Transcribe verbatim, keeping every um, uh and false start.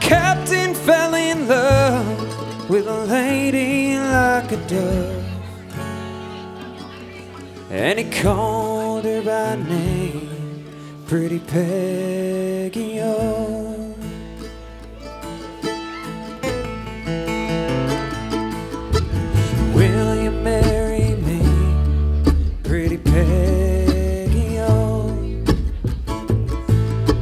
captain fell in love with a lady like a dove, and he called her by name, Pretty Peggy, oh.